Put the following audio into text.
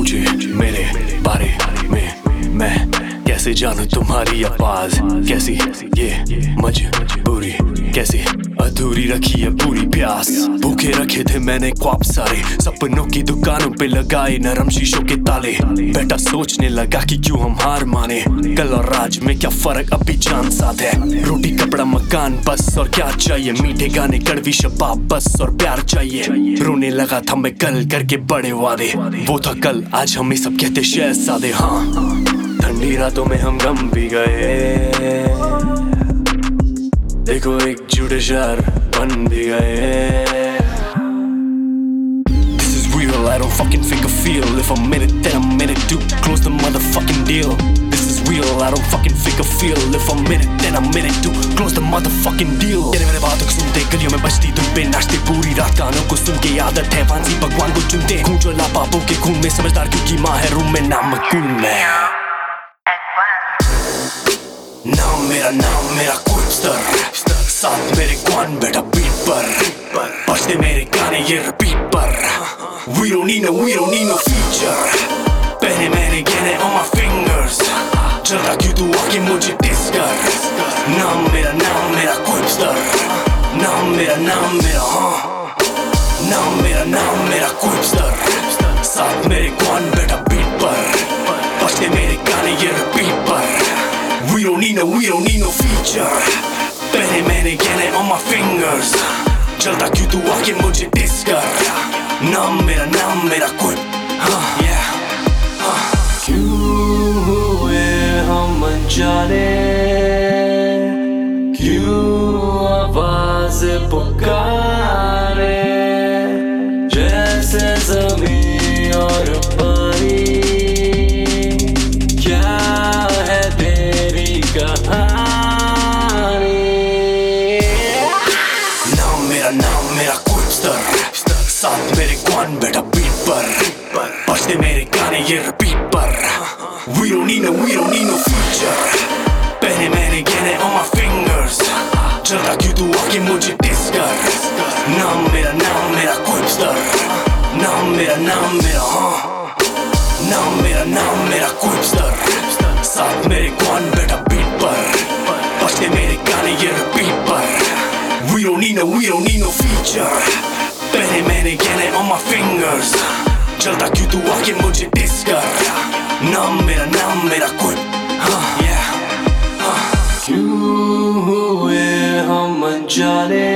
मुझे मेरे बारे में मैं कैसे जानूं तुम्हारी आवाज कैसी ये मजबूरी कैसे अधूरी रखी है पूरी प्यास। भूखे रखे थे मैंने ख्वाब सारे सपनों की दुकानों पे लगाए नरम शीशों के ताले। बेटा सोचने लगा कि क्यों हम हार माने, कल और आज में क्या फर्क अभी जान साथ है। रोटी कपड़ा मकान बस और क्या चाहिए, मीठे गाने कड़वी शबाब बस और प्यार चाहिए। रोने लगा था मैं कल करके बड़े वादे, वो था कल आज हमें सब कहते शहजादे। हाँ ठंडी रातों में हम गम भी गए, देखो एक झूठे शहर बन भी गए। This is real, I don't fucking fake a feel. If I'm in it, then I'm in it too. Close the motherfucking deal. This is real, I don't fucking fake a feel. If I'm in it, then I'm in it too. Close the motherfucking deal. तेरे मेरे बातों को सुनते गलियों में बजती धुन पे नाचते पूरी रात गानों को सुन के आदत है फांसी भगवान को चुनते। खून चोला पापों के खून में समझदार क्योंकि माँ है रूम में नाम कूल में। नाम मेरा क्विपस्टर, साथ मेरे कौन बेटा बीट पर बजते मेरे गाने ये रिपीट पर। We don't need no feature, पहने मैंने गहने on my fingers। चलता क्यों तू आके मुझे डिस कर। नाम मेरा क्विपस्टर, नाम मेरा हाँ। नाम मेरा क्विपस्टर, साथ मेरे कौन बेटा बीट पर बजते मेरे गाने ये रिपीट पर। We don't need no feature, पहने मैंने गहने on my fingers। चलता क्यों तू आके मुझे डिस कर। नाम मेरा क्विप yeah क्यों हुए हम अनजाने, क्यों आवाज पुकारे जैसे ज़मीं और पानी। क्या है तेरी कहानी। नाम मेरा क्विपस्टर, साथ मेरे कौन बेटा बीट पर बजते मेरे गाने ये रिपीट पर। We don't need no feature, पहने मैंने गहने on my fingers। चलता क्यों तू आके मुझे डिस कर। नाम मेरा क्विपस्टर, नाम मेरा हाँ। नाम मेरा क्विपस्टर, साथ मेरे कौन बेटा बीट पर बजते मेरे गाने ये रिपीट पर। We don't need no feature, पहने मैंने गहने on my fingers। चलता क्यों तू आके मुझे डिस कर। नाम मेरा क्विप yeah क्यों हुए हम अनजाने,